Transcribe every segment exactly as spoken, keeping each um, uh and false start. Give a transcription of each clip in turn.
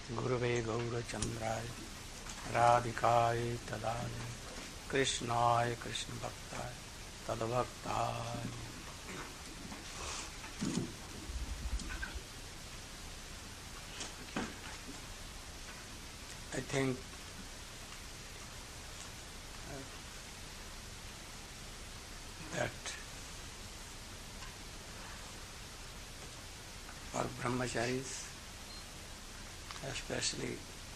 गुरुवे गौरचंद्राय राधिकाय तदालय कृष्णाय Krishna भक्ताय तद्भक्ताय. I think uh, that for brahmacharis, especially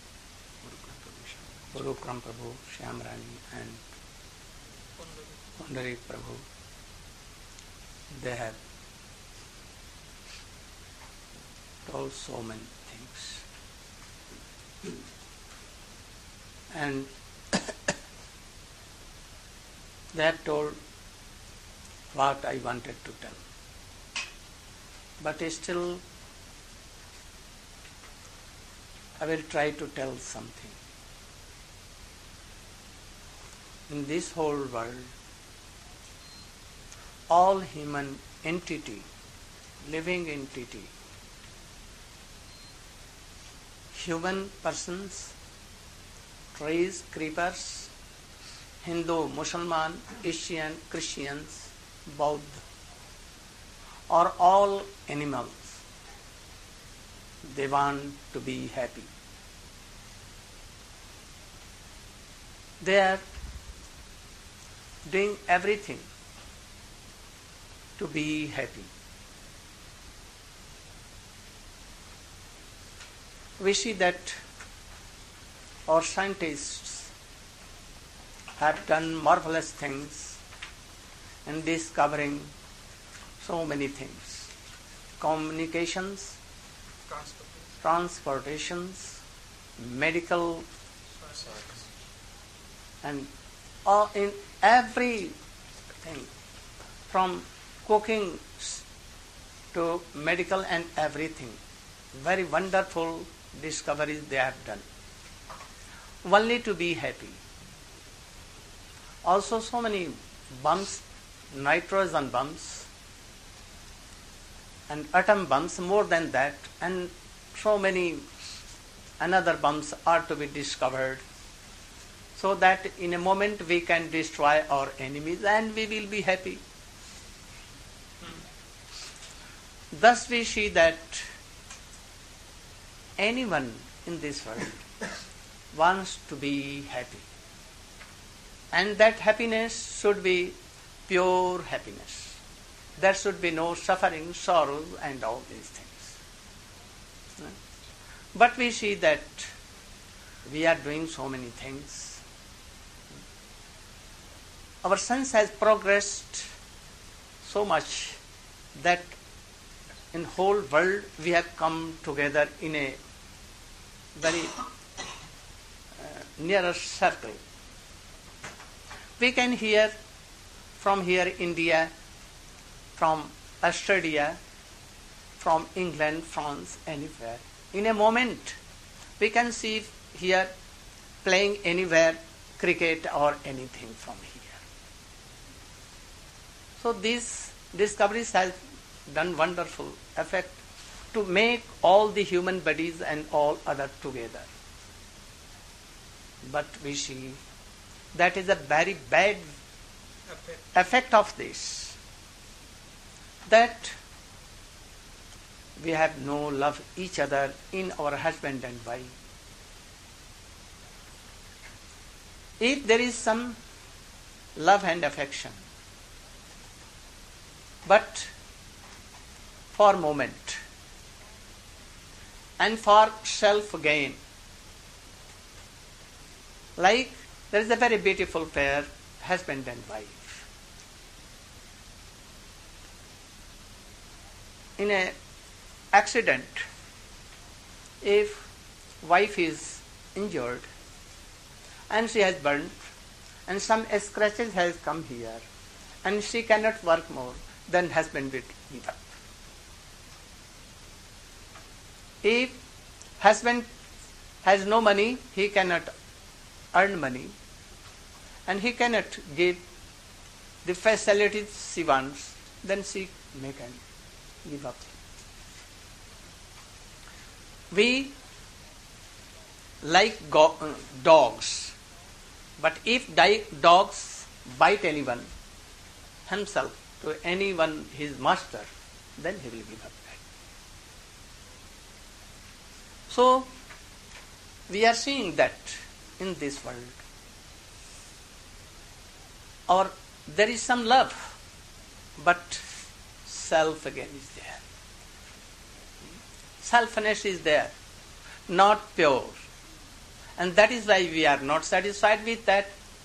Gurukram Prabhu, Shyamrani and Pundarik Prabhu, they have told so many things. And they have told what I wanted to tell. But still, I will try to tell something. In this whole world, all human entity, living entity, human persons, trees, creepers, Hindu, Muslim, Asian, Christians, Buddha, or all animals, they want to be happy. They are doing everything to be happy. We see that our scientists have done marvelous things in discovering so many things. Communications, transportations, medical, and all in everything, from cooking to medical and everything. Very wonderful discoveries they have done. Only to be happy. Also so many bombs, nitrogen bombs and atom bombs, more than that, and so many another bombs are to be discovered, so that in a moment we can destroy our enemies and we will be happy. Thus we see that anyone in this world wants to be happy. And that happiness should be pure happiness. There should be no suffering, sorrows and all these things. But we see that we are doing so many things. Our science has progressed so much that in whole world we have come together in a very uh, nearer circle. We can hear from here India, from Australia, from England, France, anywhere. In a moment, we can see here playing anywhere cricket or anything from here. So these discoveries have done wonderful effect to make all the human bodies and all other together. But we see that is a very bad effect, effect of this. That we have no love each other in our husband and wife. If there is some love and affection, but for moment and for self gain, like there is a very beautiful pair, husband and wife. In an accident, if wife is injured and she has burnt and some scratches has come here and she cannot work more, then husband will give up. If husband has no money, he cannot earn money and he cannot give the facilities she wants, then she may can give up. We like go- uh, dogs. But if di- dogs bite anyone, himself, to anyone, his master, then he will give up that. So, we are seeing that in this world. Or there is some love, but self again is there. Selfishness is there, not pure. And that is why we are not satisfied with that.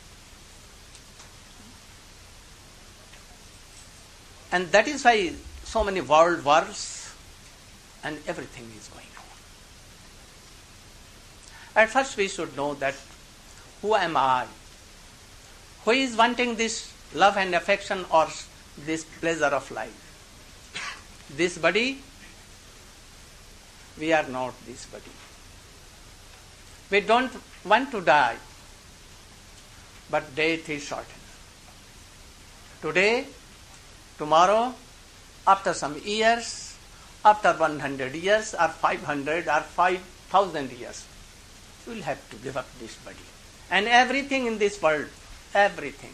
And that is why so many world wars and everything is going on. At first we should know that who am I? Who is wanting this love and affection or this pleasure of life? This body? We are not this body. We don't want to die, but death is shortened. Today, tomorrow, after some years, after one hundred years or five hundred or five thousand years, you will have to give up this body. And everything in this world, everything.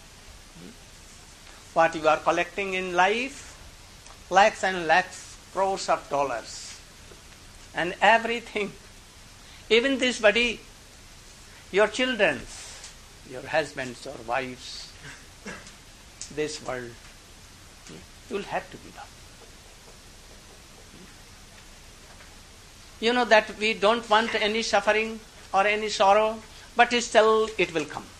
What you are collecting in life, lakhs and lakhs, crores of dollars. And everything, even this body, your children's, your husbands or wives, this world, you will have to give up. You know that we don't want any suffering or any sorrow, but still it will come.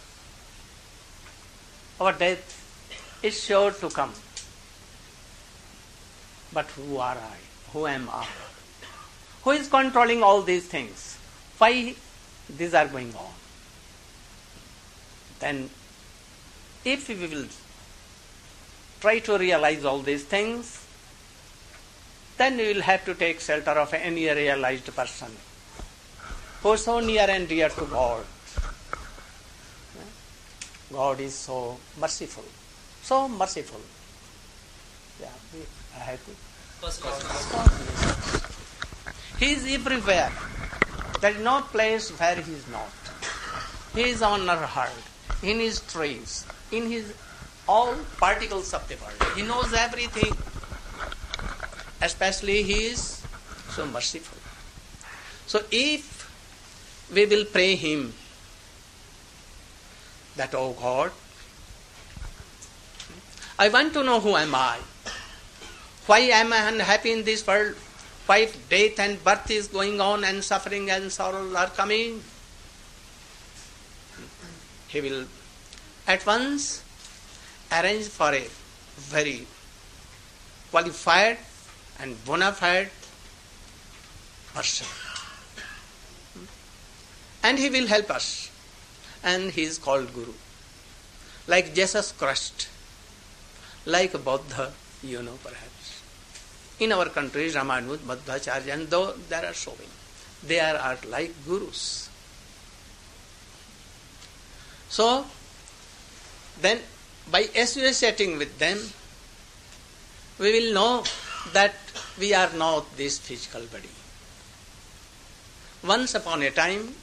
Our death is sure to come. But who are I? Who am I? Who is controlling all these things? Why these are going on? Then, if we will try to realize all these things, then we will have to take shelter of any realized person who is so near and dear to God. God is so merciful, so merciful. Yeah, we, I have to. He is everywhere. There is no place where He is not. He is on our heart, in His trees, in His all particles of the world. He knows everything. Especially He is so merciful. So if we will pray Him that, oh God, I want to know who am I. Why am I unhappy in this world? Why death and birth is going on and suffering and sorrow are coming? He will at once arrange for a very qualified and bona fide person. And He will help us. And He is called Guru. Like Jesus Christ, like Buddha, you know perhaps. In our country, Ramanuja, Madhvacharya, and though there are so many, they are, are like gurus. So, then by associating with them, we will know that we are not this physical body. Once upon a time,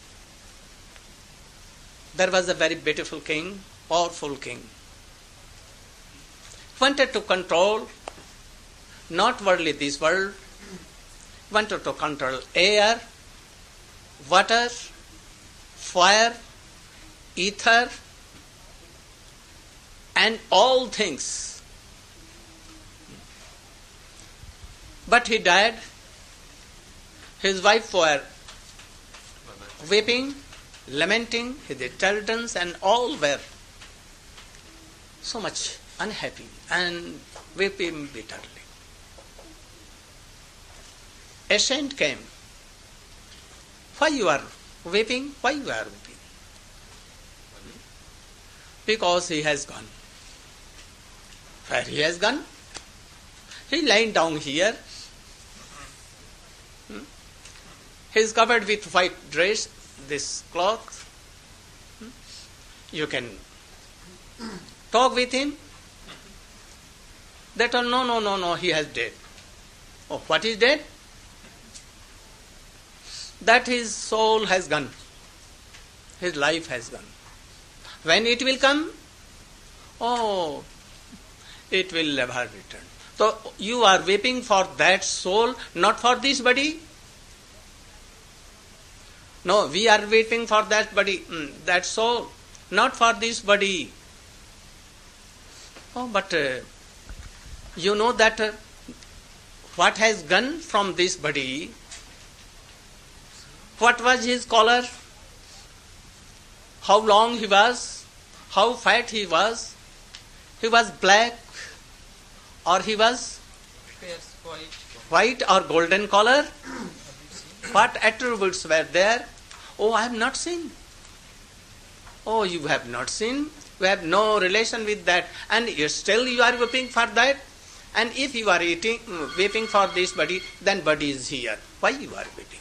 there was a very beautiful king, powerful king, wanted to control not worldly this world, wanted to control air, water, fire, ether, and all things. But he died. His wife were weeping, lamenting, his children and all were so much unhappy and weeping bitterly. A saint came. Why you are weeping? Why you are weeping? Because he has gone. Where he has gone? He lying down here. He is covered with white dress, this cloth. You can talk with him. They told, no, no, no, no, he has dead. Oh, what is dead? that his soul has gone. His life has gone. When it will come? Oh, it will never return. So you are weeping for that soul, not for this body. No, we are weeping for that body, that soul, not for this body. Oh, but uh, you know that uh, what has gone from this body? What was his color? How long he was? How fat he was? He was black, or he was Yes, white. white or golden color? What attributes were there? Oh, I have not seen. Oh, you have not seen? You have no relation with that. And you still you are weeping for that? And if you are eating, weeping for this body, then body is here. Why you are weeping?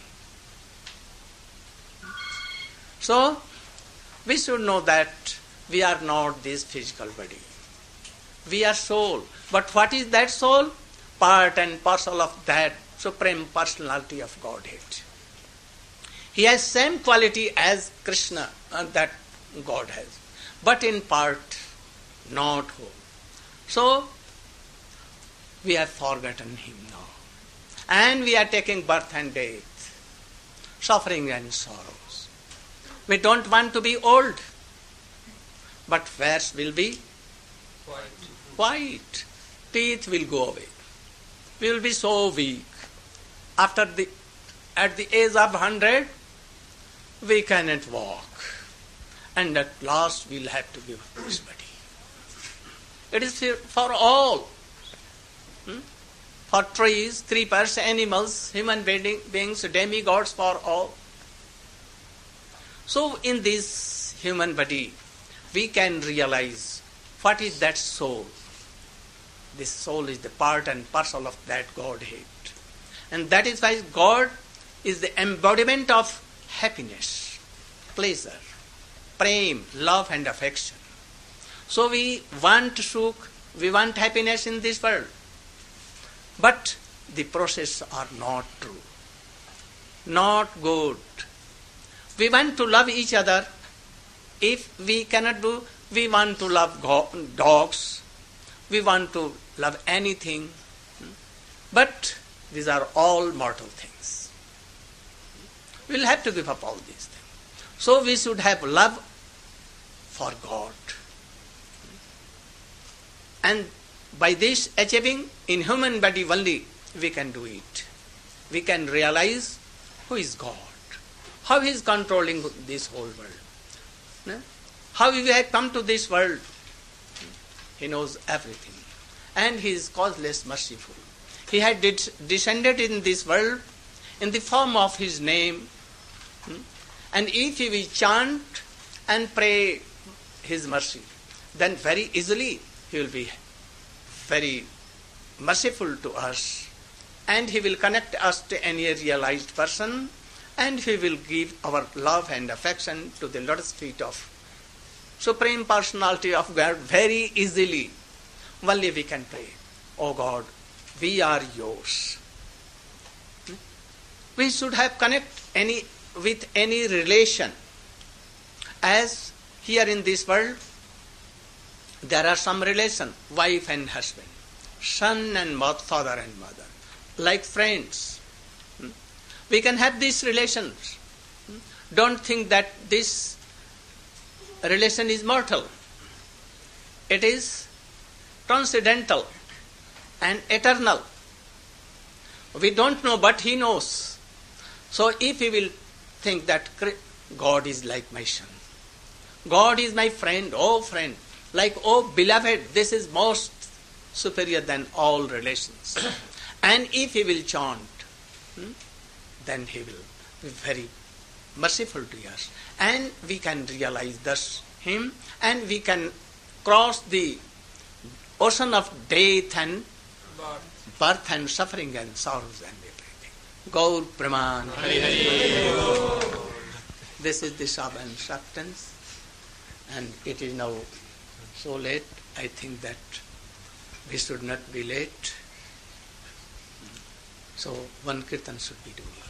So, we should know that we are not this physical body. We are soul. But what is that soul? Part and parcel of that Supreme Personality of Godhead. He has same quality as Krishna, uh, that God has, but in part, not whole. So, we have forgotten him now. And we are taking birth and death, suffering and sorrows. We don't want to be old, but hairs will be White. white. Teeth will go away. We will be so weak. After the, at the age of hundred, we cannot walk. And at last we'll have to give this body. It is for all. Hmm? For trees, creepers, animals, human beings, demigods, for all. So in this human body, we can realize what is that soul. This soul is the part and parcel of that Godhead. And that is why God is the embodiment of happiness, pleasure, prem, love and affection. So we want sukh, we want happiness in this world. But the process are not true, not good. We want to love each other. If we cannot do, we want to love go- dogs, we want to love anything. But these are all mortal things. We will have to give up all these things. So we should have love for God. And by this achieving in human body only, we can do it. We can realize who is God, how He is controlling this whole world, how we have come to this world. He knows everything, and He is causeless merciful. He had descended in this world in the form of His name, and if we chant and pray His mercy, then very easily He will be very merciful to us, and He will connect us to any realized person, and He will give our love and affection to the lotus feet of Supreme Personality of God very easily. Only we can pray, "Oh God, we are yours." We should have connect any with any relation. As here in this world, there are some relation, wife and husband, son and mother, father and mother, like friends. We can have these relations. Don't think that this relation is mortal. It is transcendental and eternal. We don't know, but He knows. So if we will think that God is like my son, God is my friend, oh friend, like oh beloved, this is most superior than all relations. And if He will chant, then He will be very merciful to us. And we can realize thus Him, and we can cross the ocean of death and Birth. birth and suffering and sorrows and everything. Gaur Praman. This is the sub instructions, and it is now so late. I think that we should not be late. So one kirtan should be doing.